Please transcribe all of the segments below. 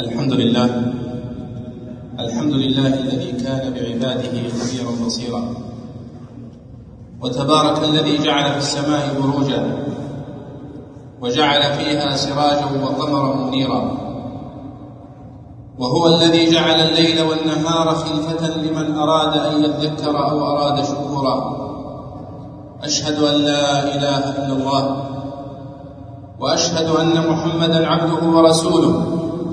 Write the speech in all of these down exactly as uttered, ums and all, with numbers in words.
الحمد لله الحمد لله الذي كان بعباده خبيرا بصيرا، وتبارك الذي جعل في السماء بروجا وجعل فيها سراجا وقمرا منيرا، وهو الذي جعل الليل والنهار خلفة لمن أراد أن يذكر أو أراد شكورا. أشهد أن لا إله إلا الله، وأشهد أن محمدا عبده ورسوله،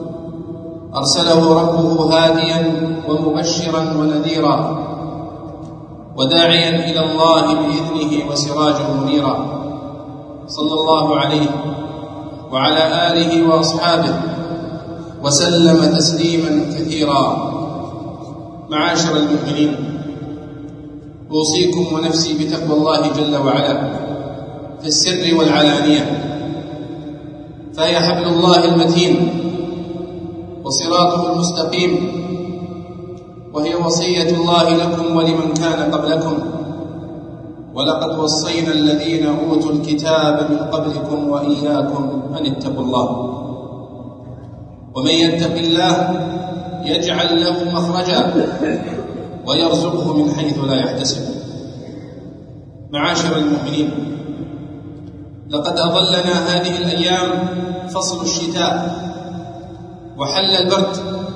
أرسله ربه هاديا ومبشرا ونذيرا وداعيا إلى الله بإذنه وسراجا منيرا، صلى الله عليه وعلى آله وأصحابه وسلم تسليما كثيرا. معاشر المؤمنين، أوصيكم ونفسي بتقوى الله جل وعلا في السر والعلانية، فهي حبل الله المتين وصراطه المستقيم، وهي وصية الله لكم ولمن كان قبلكم، ولقد وصينا الذين أوتوا الكتاب من قبلكم وإياكم أن اتقوا الله، ومن يتق الله يجعل له مخرجا ويرزقه من حيث لا يحتسب. معاشر المؤمنين، لقد أظلنا هذه الأيام فصل الشتاء، وحل البرد،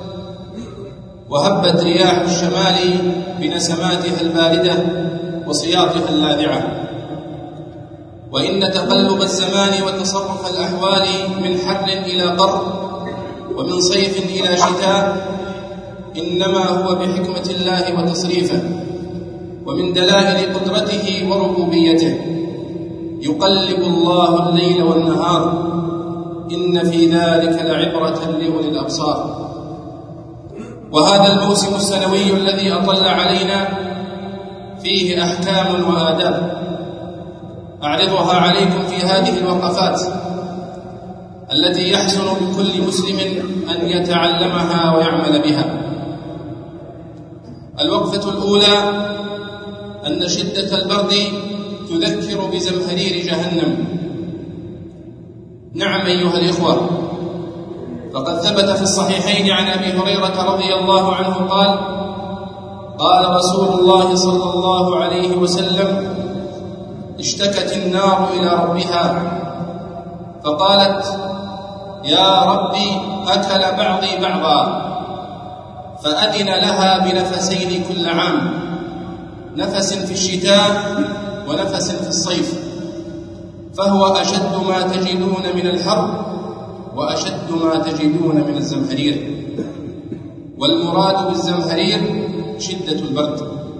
وهبت رياح الشمال بنسماتها الباردة وصياطها اللاذعة، وإن تقلب الزمان وتصرف الأحوال من حر إلى قر ومن صيف إلى شتاء إنما هو بحكمة الله وتصريفه، ومن دلائل قدرته وربوبيته. يقلب الله الليل والنهار، إن في ذلك لعبرة لأولي الأبصار. وهذا الموسم السنوي الذي أطل علينا فيه أحكام وآداب أعرضها عليكم في هذه الوقفات التي يحسن بكل مسلم أن يتعلمها ويعمل بها. الوقفة الأولى أن شدة البرد تذكر بزمهرير جهنم. نعم أيها الإخوة، فقد ثبت في الصحيحين عن أبي هريرة رضي الله عنه قال: قال رسول الله صلى الله عليه وسلم: اشتكت النار إلى ربها فقالت: يا ربي أكل بعضي بعضا، فأذن لها بنفسين كل عام، نفس في الشتاء ونفس في الصيف، فهو أشد ما تجدون من الحر وأشد ما تجدون من الزمهرير. والمراد بالزمهرير شدة البرد.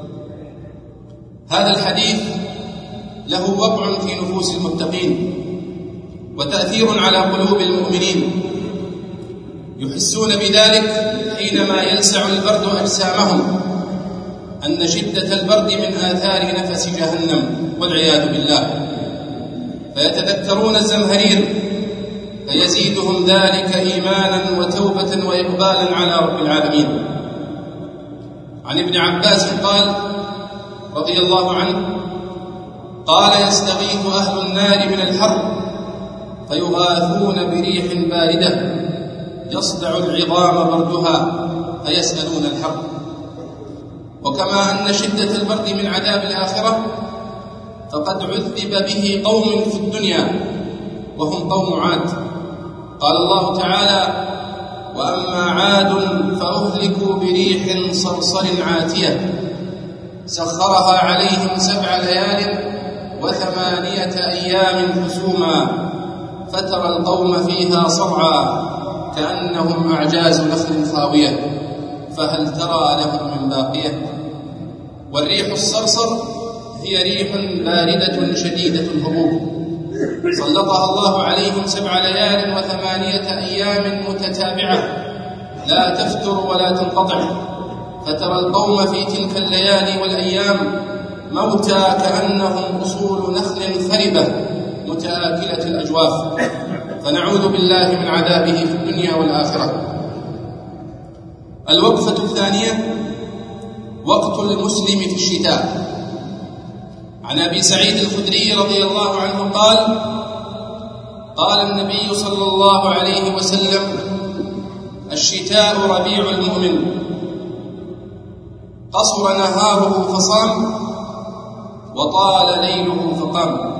هذا الحديث له وقع في نفوس المتقين وتأثير على قلوب المؤمنين، يحسون بذلك حينما يلسع البرد أجسامهم، أن شدة البرد من آثار نفس جهنم والعياذ بالله، فيتذكرون الزمهرير فيزيدهم ذلك إيمانا وتوبة وإقبالا على رب العالمين. عن ابن عباس قال رضي الله عنه قال: يستغيث أهل النار من الحر فيغاثون بريح باردة يصدع العظام بردها فيسألون الحر. وكما أن شدة البرد من عذاب الآخرة، فقد عذب به قوم في الدنيا وهم قوم عاد. قال الله تعالى: وأما عاد فأهلكوا بريح صرصر عاتية سخرها عليهم سبع ليال وثمانية أيام حسوما فترى القوم فيها صرعى كأنهم أعجاز نخل خاوية فهل ترى لهم من باقية. والريح الصرصر هي ريح باردة شديدة الهبوب سلطها الله عليهم سبع ليال وثمانية أيام متتابعة لا تفتر ولا تنقطع، فترى القوم في تلك الليالي والأيام موتى كأنهم أصول نخل خربة متآكلة الأجواف، فنعوذ بالله من عذابه في الدنيا والآخرة. الوقفة الثانية وقت المسلم في الشتاء. عن أبي سعيد الخدري رضي الله عنه قال: قال النبي صلى الله عليه وسلم: الشتاء ربيع المؤمن، قصر نهاره فصام وطال ليله فقام.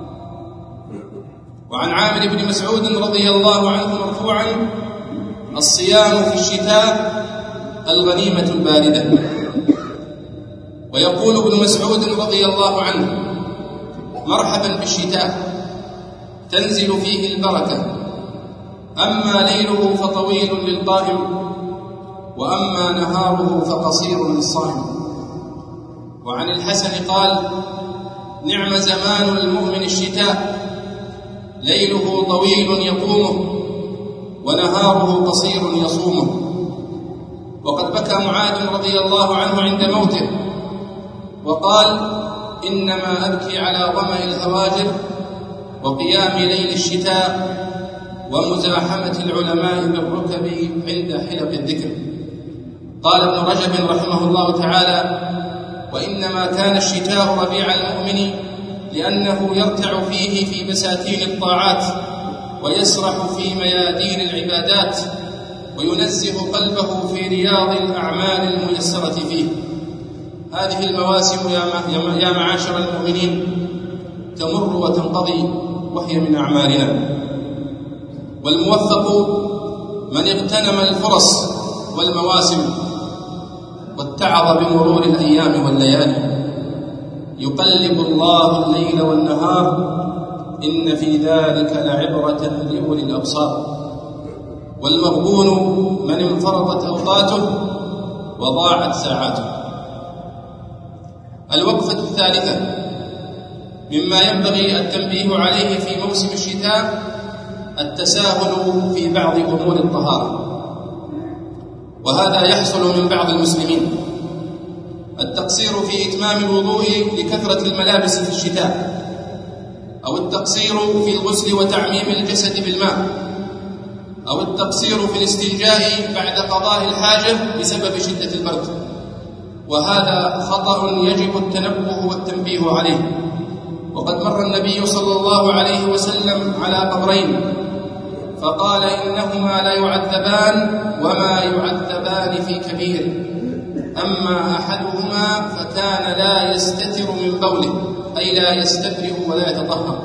وعن عامر بن مسعود رضي الله عنه مرفوعا: الصيام في الشتاء الغنيمة الباردة. ويقول ابن مسعود رضي الله عنه: مرحبا بالشتاء تنزل فيه البركة، أما ليله فطويل للقائم، وأما نهاره فقصير للصائم. وعن الحسن قال: نعم زمان المؤمن الشتاء، ليله طويل يقومه ونهاره قصير يصومه. وقد بكى معاذ رضي الله عنه عند موته وقال: إنما أبكي على ظمأ الهواجر وقيام ليل الشتاء ومزاحمة العلماء بالركب عند حلق الذكر. قال ابن رجب رحمه الله تعالى: وإنما كان الشتاء ربيع المؤمن لأنه يرتع فيه في بساتين الطاعات ويسرح في ميادين العبادات وينزه قلبه في رياض الأعمال الميسرة فيه. هذه المواسم يا معاشر المؤمنين تمر وتنقضي وهي من أعمالنا، والموفق من اغتنم الفرص والمواسم واتعظ بمرور الأيام والليالي. يقلب الله الليل والنهار، إن في ذلك لعبرة لأولي الأبصار. والمغبون من انفرطت أوقاته وضاعت ساعاته. الوقفة الثالثة مما ينبغي التنبيه عليه في موسم الشتاء التساهل في بعض أمور الطهارة، وهذا يحصل من بعض المسلمين. التقصير في إتمام الوضوء لكثرة الملابس في الشتاء، أو التقصير في الغسل وتعميم الجسد بالماء، أو التقصير في الاستنجاء بعد قضاء الحاجة بسبب شدة البرد، وهذا خطأ يجب التنبه والتنبيه عليه. وقد مر النبي صلى الله عليه وسلم على قبرين فقال: إنهما لا يعذبان وما يعذبان في كبير، أما أحدهما فكان لا يستتر من بوله، أي لا يستبرئ ولا يتطهر.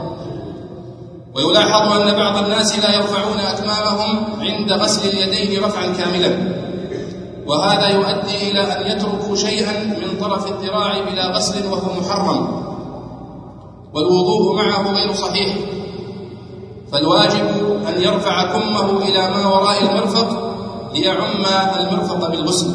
ويلاحظ أن بعض الناس لا يرفعون أكمامهم عند غسل اليدين رفعا كاملا، وهذا يؤدي إلى أن يتركوا شيئا من طرف الذراع بلا غسل وهو محرم، والوضوء معه غير صحيح. فالواجب أن يرفع كمه إلى ما وراء المرفق ليعم المرفق بالغسل.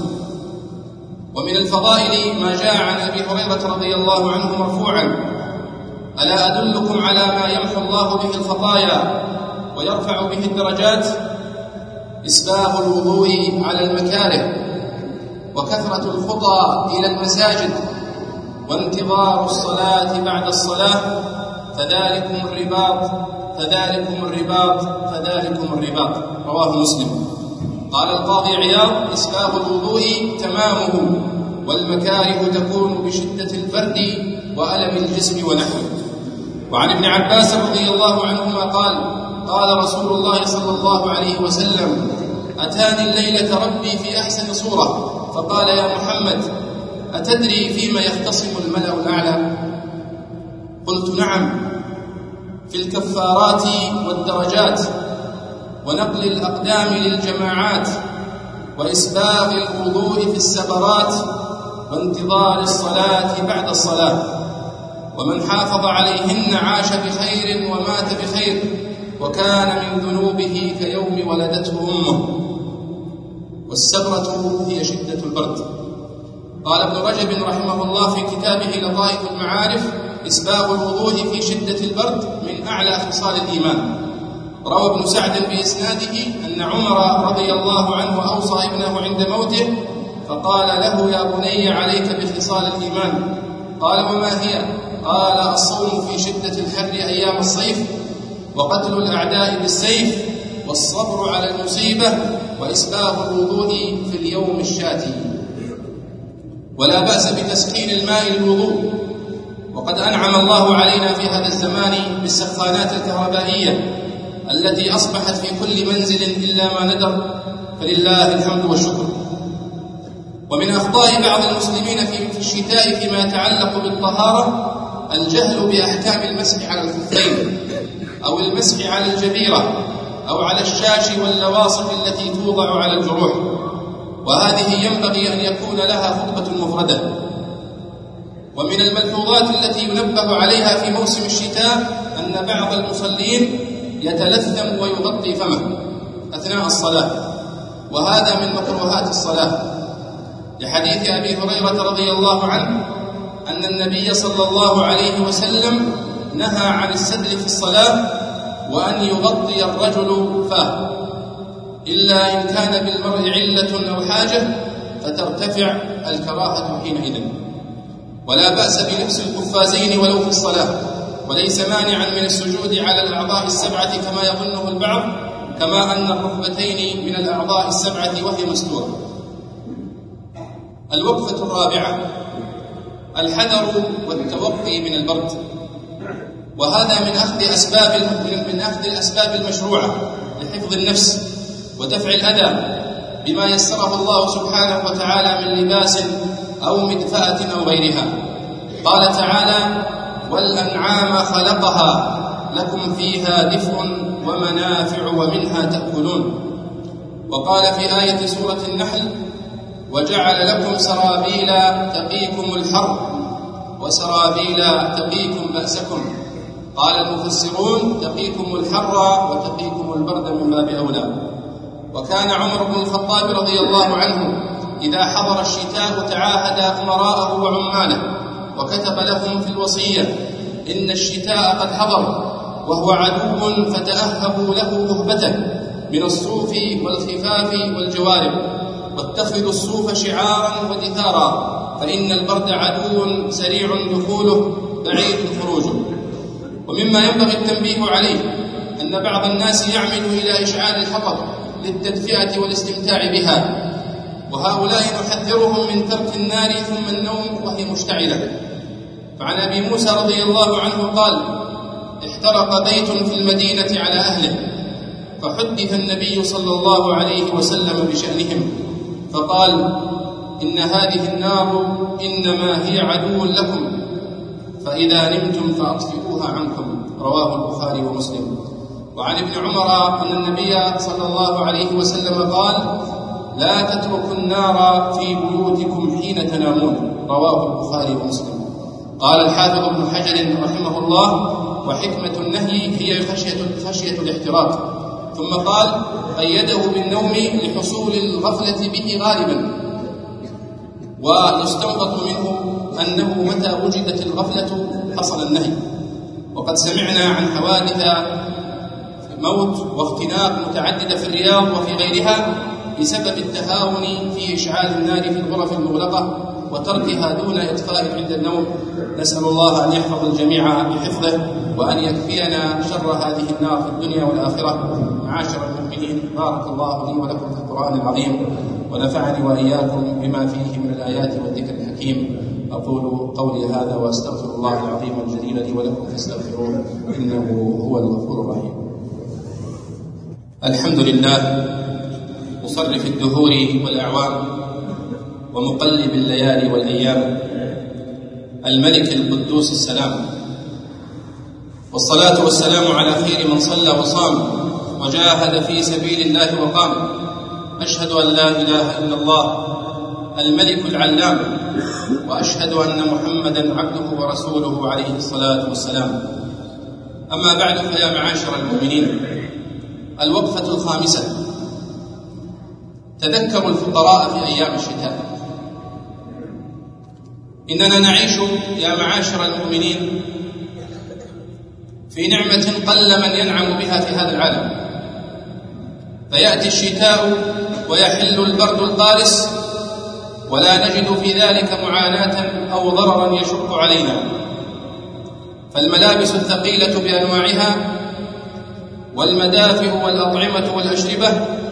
ومن الفضائل ما جاء عن أبي هريرة رضي الله عنه مرفوعا: ألا أدلكم على ما يمحو الله به الخطايا ويرفع به الدرجات؟ إسباغ الوضوء على المكاره، وكثرة الخطى إلى المساجد، وانتظار الصلاة بعد الصلاة، فذلكم الرباط فذلكم الرباط فذلكم الرباط. رواه مسلم. قال القاضي عياض: إسباغ الوضوء تمامه، والمكاره تكون بشدة البرد وألم الجسم ونحوه. وعن ابن عباس رضي الله عنهما قال: قال رسول الله صلى الله عليه وسلم: أتاني الليلة ربي في أحسن صورة فقال: يا محمد، أتدري فيما يختصم الملأ الأعلى؟ قلت: نعم، في الكفارات والدرجات، ونقل الأقدام للجماعات، وإسباغ الوضوء في السبرات، وانتظار الصلاة بعد الصلاة. ومن حافظ عليهن عاش بخير ومات بخير، وكان من ذنوبه كيوم ولدته أمه. والسبرة هي شدة البرد. قال ابن رجب رحمه الله في كتابه لطائف المعارف: إسباغ الوضوء في شدة البرد من أعلى خصال الإيمان. روى ابن سعد بإسناده أن عمر رضي الله عنه أوصى ابنه عند موته فقال له: يا بني، عليك بخصال الإيمان. قال: وما هي؟ قال: الصوم في شدة الحر أيام الصيف، وقتل الأعداء بالسيف، والصبر على المصيبة، وإسباغ الوضوء في اليوم الشاتي. ولا بأس بتسخين الماء للوضوء، وقد أنعم الله علينا في هذا الزمان بالسخانات الكهربائية التي أصبحت في كل منزل إلا ما ندر، فلله الحمد والشكر. ومن أخطاء بعض المسلمين في الشتاء فيما يتعلق بالطهارة الجهل بأحكام المسح على الخفين أو المسح على الجبيرة أو على الشاش واللواصق التي توضع على الجروح، وهذه ينبغي أن يكون لها خطبة مفردة. ومن الملحوظات التي ينبه عليها في موسم الشتاء أن بعض المصلين يتلثم ويغطي فمه أثناء الصلاة، وهذا من مكروهات الصلاة، لحديث أبي هريرة رضي الله عنه أن النبي صلى الله عليه وسلم نهى عن السدل في الصلاة وأن يغطي الرجل فاه، إلا إن كان بالمرء علة أو حاجة فترتفع الكراهة حينئذ. ولا بأس بلبس القفازين ولو في الصلاة، وليس مانعا من السجود على الأعضاء السبعة كما يظنه البعض، كما أن الركبتين من الأعضاء السبعة وهي مستورة. الوقفة الرابعة الحذر والتوقي من البرد، وهذا من أخذ أسباب من أخذ الأسباب المشروعة لحفظ النفس ودفع الأذى بما يسره الله سبحانه وتعالى من لباس أو مدفأة أو غيرها. قال تعالى: والأنعام خلقها لكم فيها دفء ومنافع ومنها تأكلون. وقال في آية سورة النحل: وجعل لكم سرابيل تقيكم الحر وسرابيل تقيكم بأسكم. قال المفسرون: تقيكم الحر وتقيكم البرد من باب أولى. وكان عمر بن الخطاب رضي الله عنه إذا حضر الشتاء تعاهد أمراءه وعماله وكتب لهم في الوصية: إن الشتاء قد حضر وهو عدو فتأهبوا له أهبة من الصوف والخفاف والجوارب، واتخذوا الصوف شعارا ودثارا، فإن البرد عدو سريع دخوله بعيد خروجه. ومما ينبغي التنبيه عليه أن بعض الناس يعمل إلى إشعال الحطب للتدفئة والاستمتاع بها، وهؤلاء نحذرهم من ترك النار ثم النوم وهي مشتعلة. فعن أبي موسى رضي الله عنه قال: احترق بيت في المدينة على أهله، فحدث النبي صلى الله عليه وسلم بشأنهم فقال: إن هذه النار إنما هي عدو لكم، فإذا نمتم فأطفئوها عنكم. رواه البخاري ومسلم. وعن ابن عمر أن النبي صلى الله عليه وسلم قال: لا تتركوا النار في بيوتكم حين تنامون. رواه البخاري ومسلم. قال الحافظ ابن حجر رحمه الله: وحكمة النهي هي خشية, خشية الاحتراق. ثم قال: قيده بالنوم لحصول الغفلة به غالبا، ويستنبط منه أنه متى وجدت الغفلة حصل النهي. وقد سمعنا عن حوادث موت واختناق متعددة في الرياض وفي غيرها بسبب التهاون في إشعال النار في الغرف المغلقة وتركها دون إطفاء عند النوم. نسأل الله أن يحفظ الجميع بحفظه وأن يكفينا شر هذه النار في الدنيا والآخرة. معاشر المؤمنين، بارك الله لي ولكم في القرآن العظيم، ونفعني وإياكم بما فيه من الآيات والذكر الحكيم. أقول قولي هذا وأستغفر الله العظيم الجليل لي ولكم فاستغفروه إنه هو الغفور الرحيم. الحمد لله مصرف الدهور والأعوام ومقلب الليالي والأيام، الملك القدوس السلام، والصلاة والسلام على خير من صلى وصام وجاهد في سبيل الله وقام. أشهد أن لا إله إلا الله الملك العلام، وأشهد أن محمدا عبده ورسوله عليه الصلاة والسلام. أما بعد، فيا معاشر المؤمنين، الوقفة الخامسة: تذكروا الفقراء في أيام الشتاء. إننا نعيش يا معاشر المؤمنين في نعمة قل من ينعم بها في هذا العالم، فيأتي الشتاء ويحل البرد القارس ولا نجد في ذلك معاناة أو ضررا يشق علينا، فالملابس الثقيلة بأنواعها والمدافئ والأطعمة والأشربة،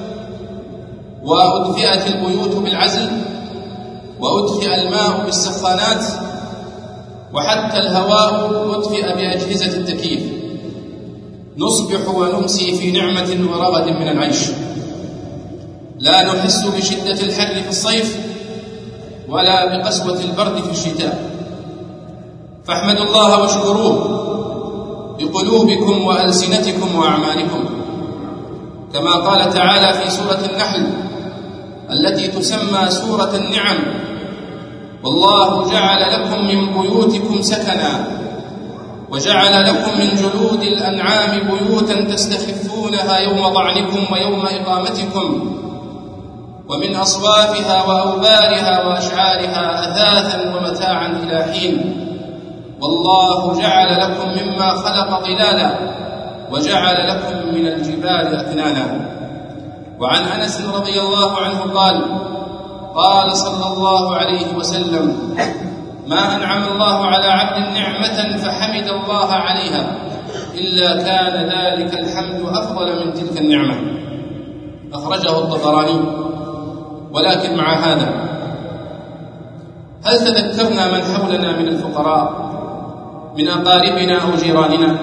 وأدفئت البيوت بالعزل، وأدفئ الماء بالسخانات، وحتى الهواء أدفئ بأجهزة التكييف. نصبح ونمسي في نعمة ورغد من العيش، لا نحس بشدة الحر في الصيف ولا بقسوة البرد في الشتاء، فاحمدوا الله واشكروه بقلوبكم وألسنتكم وأعمالكم، كما قال تعالى في سورة النحل التي تسمى سورة النعم: والله جعل لكم من بيوتكم سكنا وجعل لكم من جلود الأنعام بيوتا تستخفونها يوم ضعنكم ويوم إقامتكم ومن أصوافها وأوبارها وأشعارها أثاثا ومتاعا إلى حين، والله جعل لكم مما خلق ظلالا وجعل لكم من الجبال أكنانا. وعن أنس رضي الله عنه قال: قال صلى الله عليه وسلم: ما أنعم الله على عبد نعمة فحمد الله عليها إلا كان ذلك الحمد أفضل من تلك النعمة. أخرجه الطبراني. ولكن مع هذا، هل تذكرنا من حولنا من الفقراء من أقاربنا أو جيراننا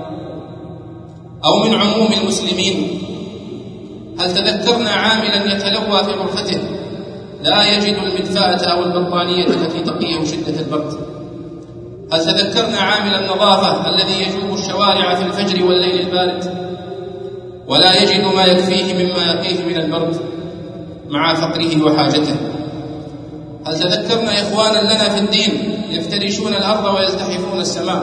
أو من عموم المسلمين؟ هل تذكرنا عاملا يتلوى في غرفته لا يجد المدفأة أو البطانية التي تقيه شدة البرد؟ هل تذكرنا عامل النظافة الذي يجوب الشوارع في الفجر والليل البارد ولا يجد ما يكفيه مما يقيه من البرد مع فقره وحاجته؟ هل تذكرنا إخوانا لنا في الدين يفترشون الأرض ويلتحفون السماء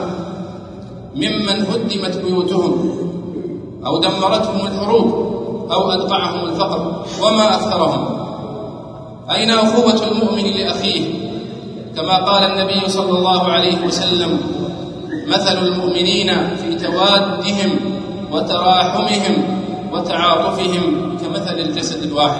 ممن هدمت بيوتهم أو دمرتهم الحروب أو أدقعهم الفقر وما أكثرهم؟ أين أخوة المؤمن لأخيه؟ كما قال النبي صلى الله عليه وسلم: مثل المؤمنين في توادهم وتراحمهم وتعاطفهم كمثل الجسد الواحد.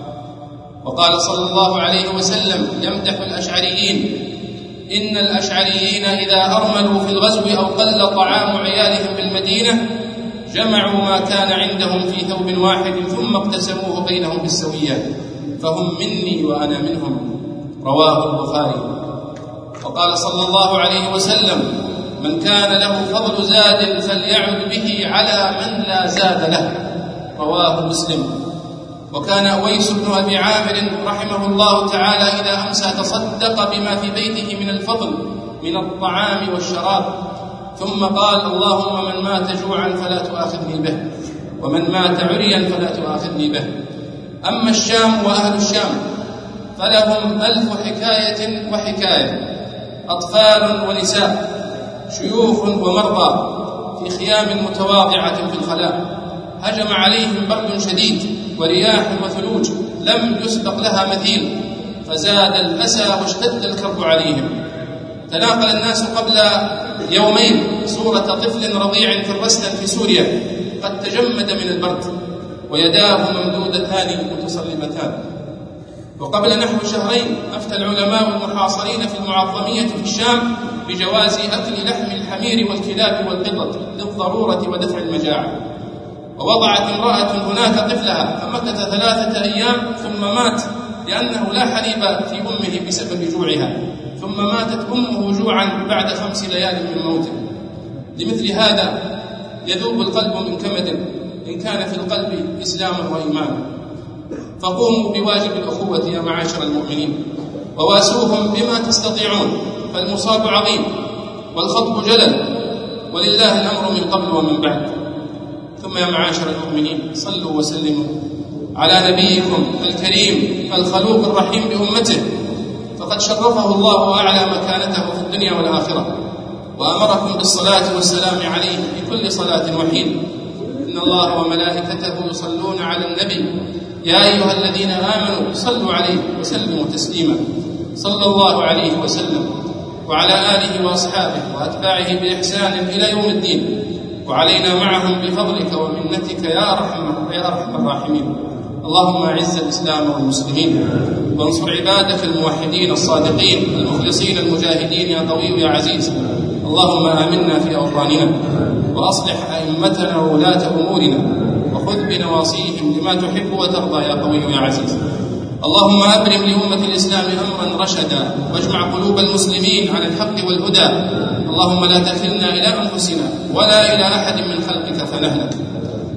وقال صلى الله عليه وسلم يمدح الأشعريين: إن الأشعريين إذا أرملوا في الغزو أو قل طعام عيالهم بالمدينة جمعوا ما كان عندهم في ثوب واحد ثم اقتسموه بينهم بالسوية، فهم مني وأنا منهم. رواه البخاري. وقال صلى الله عليه وسلم: من كان له فضل زاد فليعد به على من لا زاد له. رواه مسلم. وكان أويس بن أبي عامر رحمه الله تعالى إذا أمسى تصدق بما في بيته من الفضل من الطعام والشراب، ثم قال: اللهم من مات جوعا فلا تؤاخذني به، ومن مات عريا فلا تؤاخذني به. أما الشام وأهل الشام فلهم ألف حكاية وحكاية، أطفال ونساء، شيوخ ومرضى، في خيام متواضعة في الخلاء، هجم عليهم برد شديد ورياح وثلوج لم يسبق لها مثيل، فزاد الأسى واشتد الكرب عليهم. تناقل الناس قبل يومين صورة طفل رضيع في الرسل في سوريا قد تجمد من البرد ويداه ممدودتان متصلبتان. وقبل نحو شهرين أفتى العلماء المحاصرين في المعظمية في الشام بجواز أكل لحم الحمير والكلاب والقطط للضرورة ودفع المجاعة. ووضعت امرأة هناك طفلها فمكث ثلاثة أيام ثم مات لأنه لا حليب في أمه بسبب جوعها، ثم ماتت أمه جوعا بعد خمس ليال من موته. لمثل هذا يذوب القلب من كمد إن كان في القلب إسلام وإيمان. فقوموا بواجب الأخوة يا معاشر المؤمنين وواسوهم بما تستطيعون، فالمصاب عظيم والخطب جلل ولله الأمر من قبل ومن بعد. ثم يا معاشر المؤمنين صلوا وسلموا على نبيكم الكريم الخلوق الرحيم بأمته، فقد شرفه الله وأعلى مكانته في الدنيا والآخرة، وأمركم بالصلاة والسلام عليه في كل صلاة وحين. إن الله وملائكته يصلون على النبي يا أيها الذين آمنوا صلوا عليه وسلموا تسليما. صلى الله عليه وسلم وعلى آله وأصحابه وأتباعه بإحسان إلى يوم الدين، وعلينا معهم بفضلك ومنتك يا أرحم يا أرحم الراحمين. اللهم أعز الإسلام والمسلمين، وانصر عبادك الموحدين الصادقين المخلصين المجاهدين يا قوي يا عزيز. اللهم آمنا في أوطاننا، وأصلح أئمتنا وولاة أمورنا، وخذ بنواصيهم لما تحب وترضى يا قوي يا عزيز. اللهم أبرم لأمة الإسلام أمرا رشدا، واجمع قلوب المسلمين على الحق والهدى. اللهم لا تكلنا إلى أنفسنا ولا إلى أحد من خلقك فنهلك.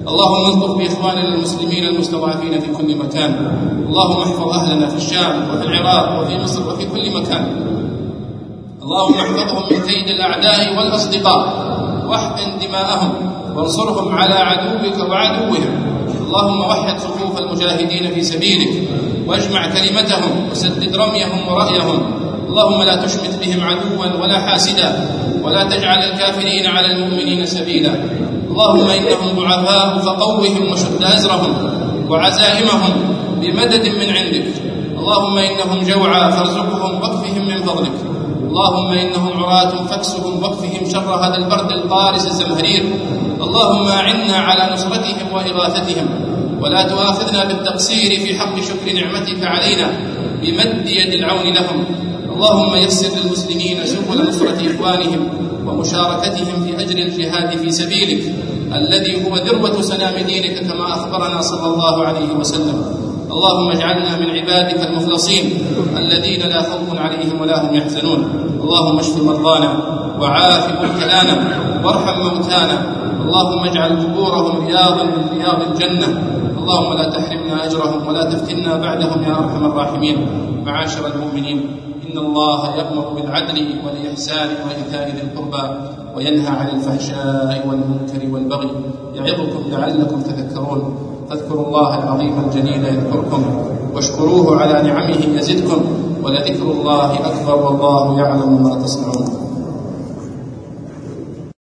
اللهم الطف بإخواننا المسلمين المستضعفين في كل مكان. اللهم احفظ أهلنا في الشام وفي العراق وفي مصر وفي كل مكان. اللهم احفظهم من كيد الأعداء والأصدقاء، واحقن دماءهم وانصرهم على عدوك وعدوهم. اللهم وحد صفوف المجاهدين في سبيلك، واجمع كلمتهم وسدد رميهم ورأيهم. اللهم لا تشمت بهم عدوا ولا حاسدا، ولا تجعل الكافرين على المؤمنين سبيلا. اللهم إنهم ضعفاء فقوهم وشد أزرهم وعزائمهم بمدد من عندك. اللهم إنهم جوعى فارزقهم واكفهم من فضلك. اللهم إنهم عراة فاكسهم واكفهم شر هذا البرد القارس الزمهرير. اللهم أعنا على نصرتهم وإغاثتهم، ولا تؤاخذنا بالتقصير في حق شكر نعمتك علينا بمد يد العون لهم. اللهم يسر للمسلمين سبل نصرة إخوانهم ومشاركتهم في أجر الجهاد في سبيلك الذي هو ذروة سنام دينك كما أخبرنا صلى الله عليه وسلم. اللهم اجعلنا من عبادك المخلصين الذين لا خوف عليهم ولا هم يحزنون. اللهم اشف مرضانا وعاف مبتلانا وارحم موتانا. اللهم اجعل قبورهم رياضا من رياض الجنة. اللهم لا تحرمنا أجرهم ولا تفتنا بعدهم يا أرحم الراحمين. معاشر المؤمنين، إن الله يأمر بالعدل والإحسان وإيتاء ذي القربى وينهى عن الفحشاء والمنكر والبغي يعظكم لعلكم تذكرون. فاذكروا الله العظيم الجليل يذكركم، واشكروه على نعمه يزدكم، ولذكر الله أكبر والله يعلم ما تصنعون.